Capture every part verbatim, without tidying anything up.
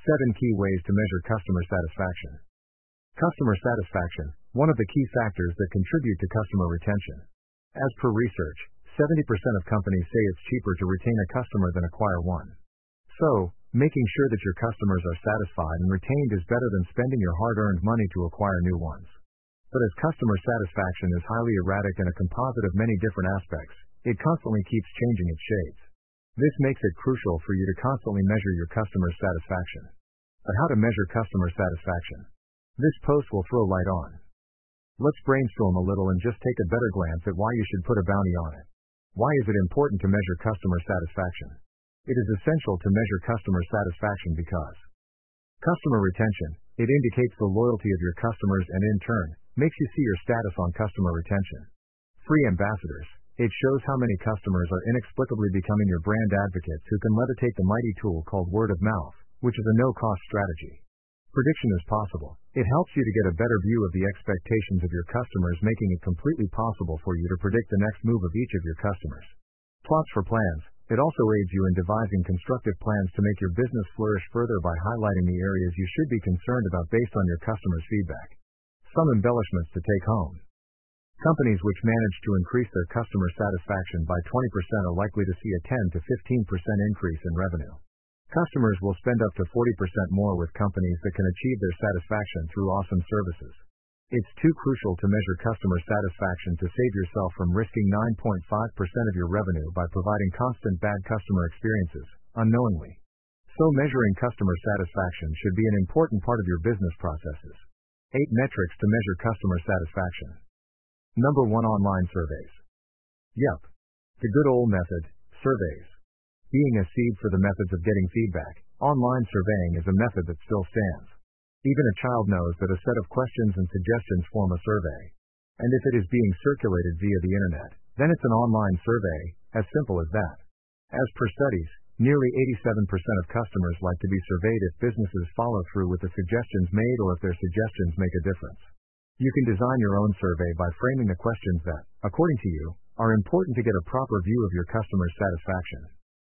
seven Key Ways to Measure Customer Satisfaction. Customer satisfaction, one of the key factors that contribute to customer retention. As per research, seventy percent of companies say it's cheaper to retain a customer than acquire one. So, making sure that your customers are satisfied and retained is better than spending your hard-earned money to acquire new ones. But as customer satisfaction is highly erratic and a composite of many different aspects, it constantly keeps changing its shades. This makes it crucial for you to constantly measure your customer's satisfaction. But how to measure customer satisfaction? This post will throw light on. Let's brainstorm a little and just take a better glance at why you should put a bounty on it. Why is it important to measure customer satisfaction? It is essential to measure customer satisfaction because customer retention, it indicates the loyalty of your customers and in turn, makes you see your status on customer retention. Free ambassadors, it shows how many customers are inexplicably becoming your brand advocates who can levitate the mighty tool called word of mouth, which is a no-cost strategy. Prediction is possible. It helps you to get a better view of the expectations of your customers, making it completely possible for you to predict the next move of each of your customers. Plots for plans, it also aids you in devising constructive plans to make your business flourish further by highlighting the areas you should be concerned about based on your customers' feedback. Some embellishments to take home. Companies which manage to increase their customer satisfaction by twenty percent are likely to see a ten to fifteen percent increase in revenue. Customers will spend up to forty percent more with companies that can achieve their satisfaction through awesome services. It's too crucial to measure customer satisfaction to save yourself from risking nine point five percent of your revenue by providing constant bad customer experiences, unknowingly. So measuring customer satisfaction should be an important part of your business processes. eight Metrics to measure customer satisfaction. Number one. Online surveys. Yup. The good old method, surveys. Being a seed for the methods of getting feedback, online surveying is a method that still stands. Even a child knows that a set of questions and suggestions form a survey. And if it is being circulated via the internet, then it's an online survey, as simple as that. As per studies, nearly eighty-seven percent of customers like to be surveyed if businesses follow through with the suggestions made or if their suggestions make a difference. You can design your own survey by framing the questions that, according to you, are important to get a proper view of your customer's satisfaction.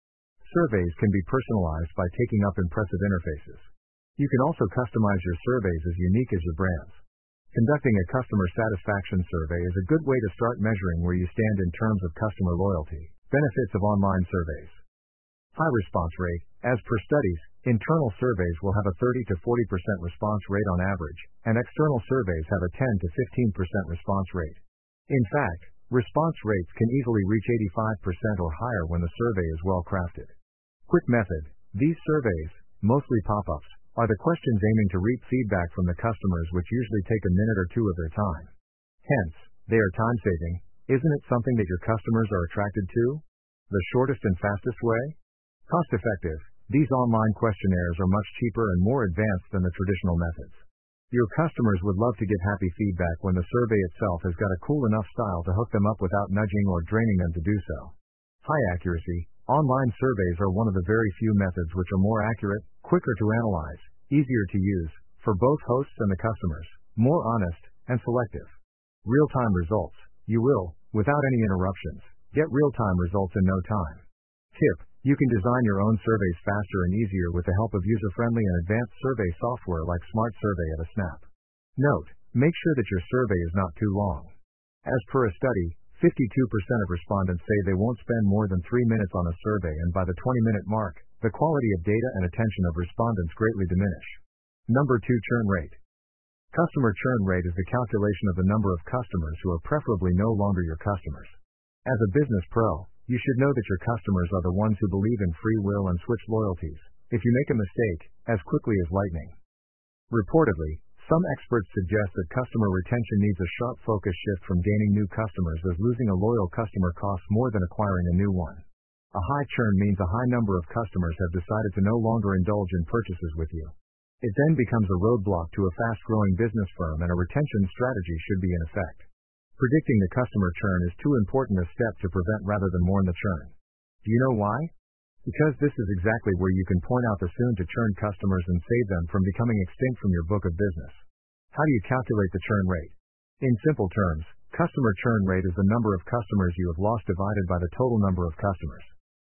Surveys can be personalized by taking up impressive interfaces. You can also customize your surveys as unique as your brands. Conducting a customer satisfaction survey is a good way to start measuring where you stand in terms of customer loyalty. Benefits of online surveys. High response rate. As per studies, internal surveys will have a thirty to forty percent response rate on average, and external surveys have a ten to fifteen percent response rate. In fact, response rates can easily reach eighty-five percent or higher when the survey is well crafted. Quick method. These surveys, mostly pop-ups, are the questions aiming to reap feedback from the customers, which usually take a minute or two of their time. Hence, they are time-saving. Isn't it something that your customers are attracted to? The shortest and fastest way? Cost-effective. These online questionnaires are much cheaper and more advanced than the traditional methods. Your customers would love to get happy feedback when the survey itself has got a cool enough style to hook them up without nudging or draining them to do so. High accuracy. Online surveys are one of the very few methods which are more accurate, quicker to analyze, easier to use, for both hosts and the customers, more honest, and selective. Real-time results. You will, without any interruptions, get real-time results in no time. Tip. You can design your own surveys faster and easier with the help of user-friendly and advanced survey software like Smart Survey at a snap. Note. Make sure that your survey is not too long. As per a study, fifty-two percent of respondents say they won't spend more than three minutes on a survey, and by the twenty-minute mark, the quality of data and attention of respondents greatly diminish. Number two. Churn rate. Customer churn rate is the calculation of the number of customers who are preferably no longer your customers. As a business pro, you should know that your customers are the ones who believe in free will and switch loyalties, if you make a mistake, as quickly as lightning. Reportedly, some experts suggest that customer retention needs a sharp focus shift from gaining new customers, as losing a loyal customer costs more than acquiring a new one. A high churn means a high number of customers have decided to no longer indulge in purchases with you. It then becomes a roadblock to a fast-growing business firm, and a retention strategy should be in effect. Predicting the customer churn is too important a step to prevent rather than mourn the churn. Do you know why? Because this is exactly where you can point out the soon-to-churn customers and save them from becoming extinct from your book of business. How do you calculate the churn rate? In simple terms, customer churn rate is the number of customers you have lost divided by the total number of customers.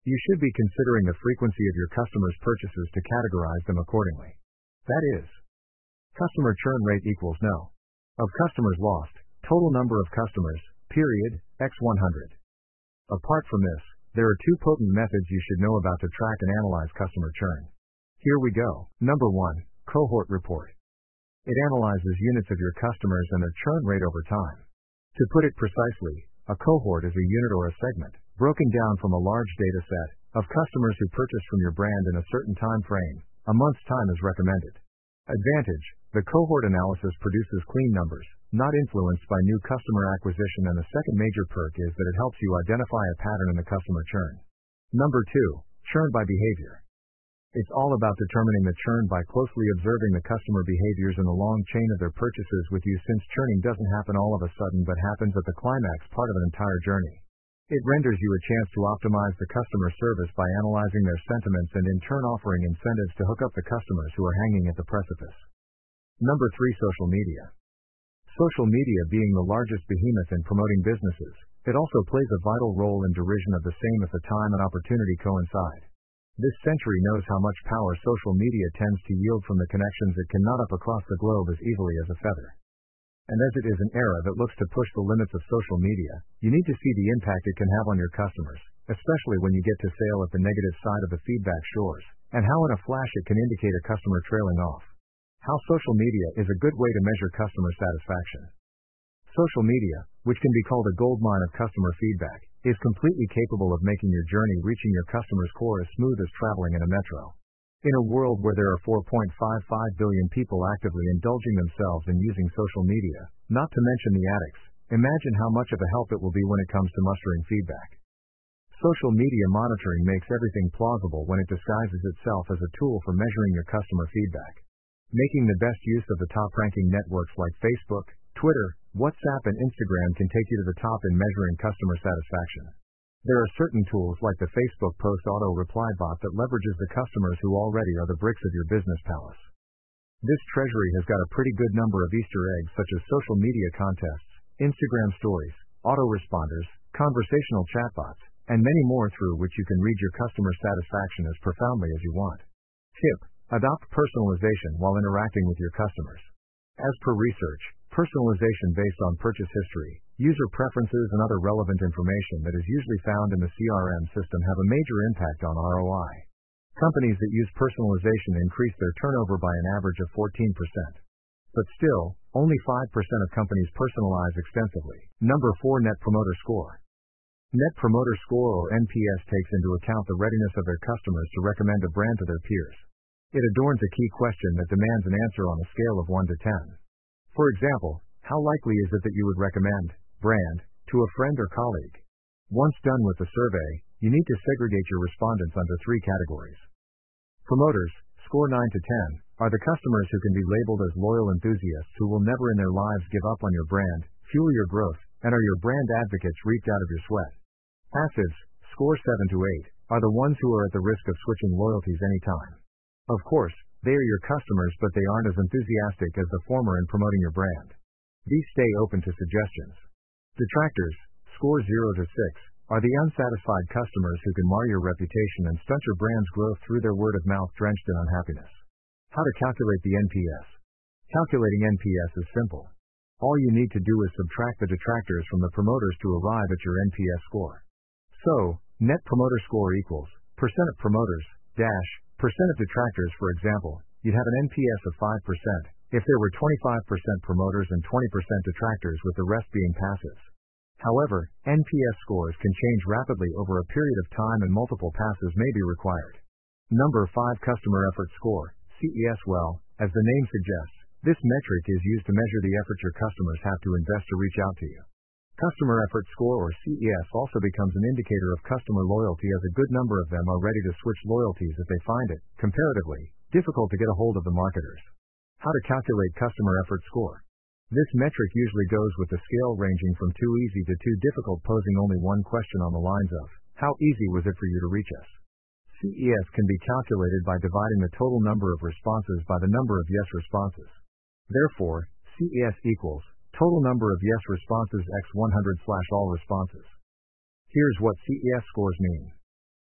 You should be considering the frequency of your customers' purchases to categorize them accordingly. That is, customer churn rate equals no. Of customers lost, total number of customers, period, x one hundred. Apart from this, there are two potent methods you should know about to track and analyze customer churn. Here we go. Number one, cohort report. It analyzes units of your customers and their churn rate over time. To put it precisely, a cohort is a unit or a segment, broken down from a large data set, of customers who purchased from your brand in a certain time frame. A month's time is recommended. Advantage: the cohort analysis produces clean numbers, not influenced by new customer acquisition, and the second major perk is that it helps you identify a pattern in the customer churn. Number two, churn by behavior. It's all about determining the churn by closely observing the customer behaviors in the long chain of their purchases with you, since churning doesn't happen all of a sudden but happens at the climax part of an entire journey. It renders you a chance to optimize the customer service by analyzing their sentiments and in turn offering incentives to hook up the customers who are hanging at the precipice. Number three, social media. Social media being the largest behemoth in promoting businesses, it also plays a vital role in derision of the same if the time and opportunity coincide. This century knows how much power social media tends to yield from the connections it can knot up across the globe as easily as a feather. And as it is an era that looks to push the limits of social media, you need to see the impact it can have on your customers, especially when you get to sale at the negative side of the feedback shores, and how in a flash it can indicate a customer trailing off. How social media is a good way to measure customer satisfaction. Social media, which can be called a goldmine of customer feedback, is completely capable of making your journey reaching your customer's core as smooth as traveling in a metro. In a world where there are four point five five billion people actively indulging themselves in using social media, not to mention the addicts, imagine how much of a help it will be when it comes to mustering feedback. Social media monitoring makes everything plausible when it disguises itself as a tool for measuring your customer feedback. Making the best use of the top-ranking networks like Facebook, Twitter, WhatsApp and Instagram can take you to the top in measuring customer satisfaction. There are certain tools like the Facebook Post Auto Reply Bot that leverages the customers who already are the bricks of your business palace. This treasury has got a pretty good number of Easter eggs such as social media contests, Instagram stories, autoresponders, conversational chatbots, and many more through which you can read your customer satisfaction as profoundly as you want. Tip: adopt personalization while interacting with your customers. As per research, personalization based on purchase history, user preferences and other relevant information that is usually found in the C R M system have a major impact on R O I. Companies that use personalization increase their turnover by an average of fourteen percent. But still, only five percent of companies personalize extensively. Number four, Net Promoter Score. Net Promoter Score, or N P S, takes into account the readiness of their customers to recommend a brand to their peers. It adorns a key question that demands an answer on a scale of one to ten. For example, how likely is it that you would recommend brand to a friend or colleague? Once done with the survey, you need to segregate your respondents under three categories. Promoters, score nine to ten, are the customers who can be labeled as loyal enthusiasts who will never in their lives give up on your brand, fuel your growth, and are your brand advocates reaped out of your sweat. Passives, score seven to eight, are the ones who are at the risk of switching loyalties anytime. Of course, they are your customers, but they aren't as enthusiastic as the former in promoting your brand. These stay open to suggestions. Detractors, score zero to six, are the unsatisfied customers who can mar your reputation and stunt your brand's growth through their word of mouth drenched in unhappiness. How to calculate the N P S. Calculating N P S is simple. All you need to do is subtract the detractors from the promoters to arrive at your N P S score. So, Net Promoter Score equals percent of promoters, dash, percent of detractors. For example, you'd have an N P S of five percent, if there were twenty-five percent promoters and twenty percent detractors with the rest being passives. However, N P S scores can change rapidly over a period of time and multiple passes may be required. Number five, Customer Effort Score, C E S. Well, as the name suggests, this metric is used to measure the effort your customers have to invest to reach out to you. Customer Effort Score, or C E S, also becomes an indicator of customer loyalty, as a good number of them are ready to switch loyalties if they find it, comparatively, difficult to get a hold of the marketers. How to calculate Customer Effort Score. This metric usually goes with the scale ranging from too easy to too difficult, posing only one question on the lines of, how easy was it for you to reach us? C E S can be calculated by dividing the total number of responses by the number of yes responses. Therefore, C E S equals total number of yes responses x one hundred slash all responses. Here's what C E S scores mean.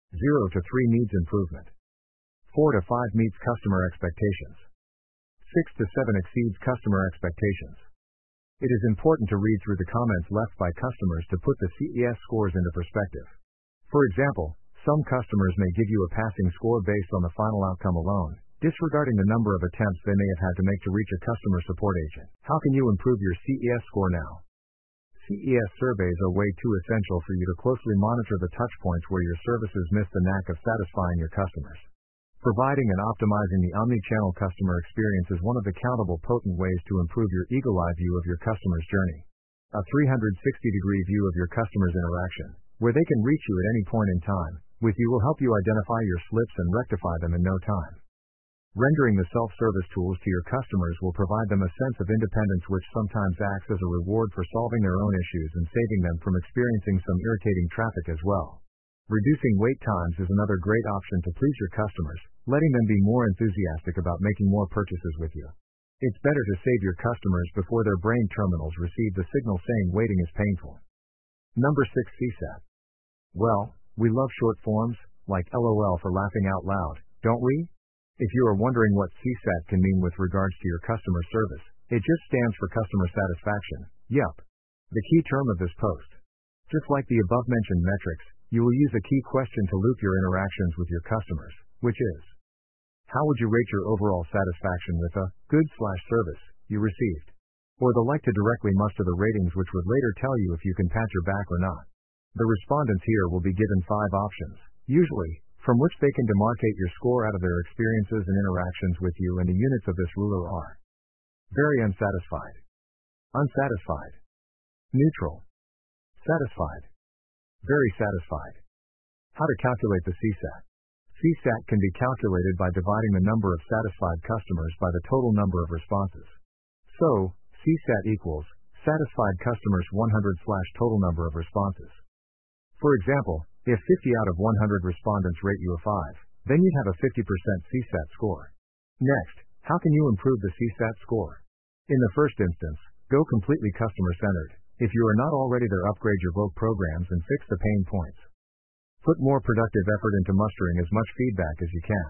zero to three needs improvement. four to five meets customer expectations. six to seven exceeds customer expectations. It is important to read through the comments left by customers to put the C E S scores into perspective. For example, some customers may give you a passing score based on the final outcome alone, disregarding the number of attempts they may have had to make to reach a customer support agent. How can you improve your C E S score now? C E S surveys are way too essential for you to closely monitor the touchpoints where your services miss the knack of satisfying your customers. Providing and optimizing the omni-channel customer experience is one of the countable potent ways to improve your eagle-eye view of your customer's journey. A three hundred sixty degree view of your customer's interaction, where they can reach you at any point in time, with you will help you identify your slips and rectify them in no time. Rendering the self-service tools to your customers will provide them a sense of independence, which sometimes acts as a reward for solving their own issues and saving them from experiencing some irritating traffic as well. Reducing wait times is another great option to please your customers, letting them be more enthusiastic about making more purchases with you. It's better to save your customers before their brain terminals receive the signal saying waiting is painful. Number six. C SAT. Well, we love short forms, like LOL for laughing out loud, don't we? If you are wondering what C SAT can mean with regards to your customer service, it just stands for customer satisfaction. Yup. The key term of this post. Just like the above-mentioned metrics, you will use a key question to loop your interactions with your customers, which is: how would you rate your overall satisfaction with a good slash service you received? Or the like to directly muster the ratings, which would later tell you if you can pat your back or not. The respondents here will be given five options, usually, from which they can demarcate your score out of their experiences and interactions with you, and the units of this ruler are: very unsatisfied, unsatisfied, neutral, satisfied, very satisfied. How to calculate the C SAT. C SAT can be calculated by dividing the number of satisfied customers by the total number of responses. So, C SAT equals satisfied customers one hundred slash total number of responses. For example, if fifty out of one hundred respondents rate you a five, then you'd have a fifty percent C SAT score. Next, how can you improve the C SAT score? In the first instance, go completely customer-centered. If you are not already there, upgrade your Vogue programs and fix the pain points. Put more productive effort into mustering as much feedback as you can.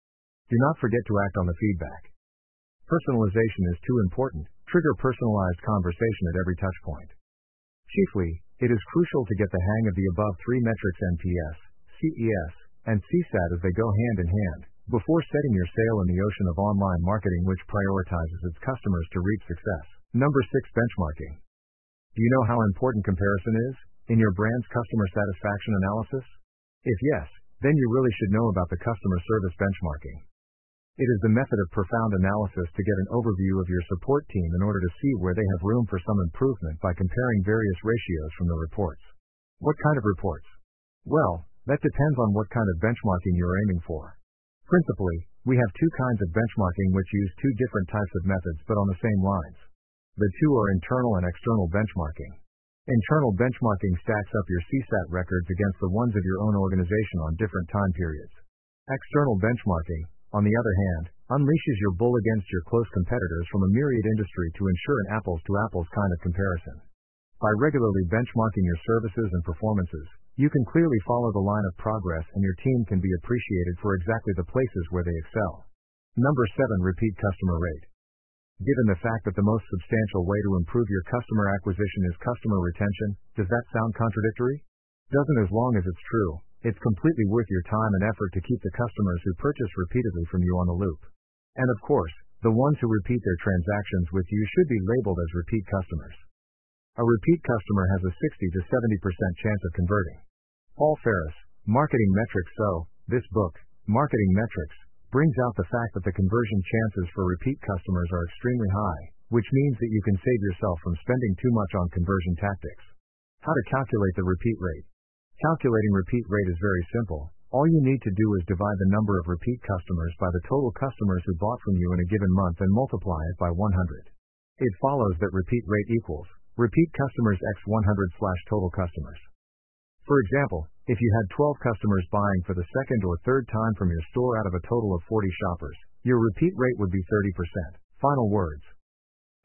Do not forget to act on the feedback. Personalization is too important. Trigger personalized conversation at every touchpoint. Chiefly, it is crucial to get the hang of the above three metrics: N P S, C E S, and C SAT as they go hand in hand, before setting your sail in the ocean of online marketing which prioritizes its customers to reap success. Number six. Benchmarking. Do you know how important comparison is in your brand's customer satisfaction analysis? If yes, then you really should know about the customer service benchmarking. It is the method of profound analysis to get an overview of your support team in order to see where they have room for some improvement by comparing various ratios from the reports. What kind of reports? Well, that depends on what kind of benchmarking you're aiming for. Principally, we have two kinds of benchmarking which use two different types of methods but on the same lines. The two are internal and external benchmarking. Internal benchmarking stacks up your C SAT records against the ones of your own organization on different time periods. External benchmarking, on the other hand, unleashes your bull against your close competitors from a myriad industry to ensure an apples-to-apples kind of comparison. By regularly benchmarking your services and performances, you can clearly follow the line of progress and your team can be appreciated for exactly the places where they excel. Number seven. Repeat customer rate. Given the fact that the most substantial way to improve your customer acquisition is customer retention, does that sound contradictory? Doesn't. As long as it's true, it's completely worth your time and effort to keep the customers who purchase repeatedly from you on the loop. And of course, the ones who repeat their transactions with you should be labeled as repeat customers. A repeat customer has a sixty to seventy percent chance of converting. Paul Ferris, Marketing Metrics. So, this book, Marketing Metrics, brings out the fact that the conversion chances for repeat customers are extremely high, which means that you can save yourself from spending too much on conversion tactics. How to calculate the repeat rate. Calculating repeat rate is very simple. All you need to do is divide the number of repeat customers by the total customers who bought from you in a given month and multiply it by one hundred. It follows that repeat rate equals repeat customers x one hundred slash total customers. For example, if you had twelve customers buying for the second or third time from your store out of a total of forty shoppers, your repeat rate would be thirty percent. Final words.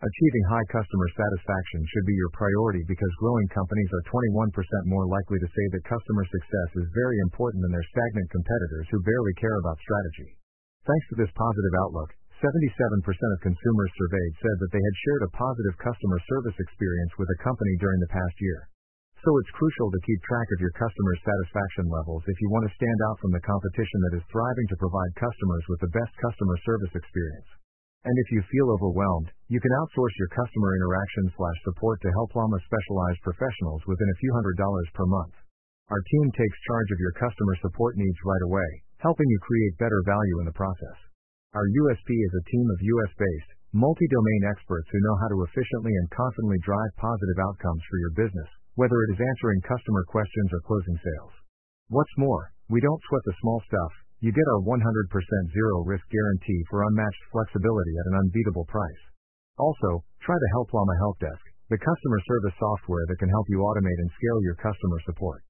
Achieving high customer satisfaction should be your priority because growing companies are twenty-one percent more likely to say that customer success is very important than their stagnant competitors who barely care about strategy. Thanks to this positive outlook, seventy-seven percent of consumers surveyed said that they had shared a positive customer service experience with a company during the past year. So it's crucial to keep track of your customers' satisfaction levels if you want to stand out from the competition that is thriving to provide customers with the best customer service experience. And if you feel overwhelmed, you can outsource your customer interaction slash support to Helplama specialized professionals within a few hundred dollars per month. Our team takes charge of your customer support needs right away, helping you create better value in the process. Our U S P is a team of U S-based, multi-domain experts who know how to efficiently and confidently drive positive outcomes for your business, whether it is answering customer questions or closing sales. What's more, we don't sweat the small stuff. You get our one hundred percent zero-risk guarantee for unmatched flexibility at an unbeatable price. Also, try the Helplama Help Desk, the customer service software that can help you automate and scale your customer support.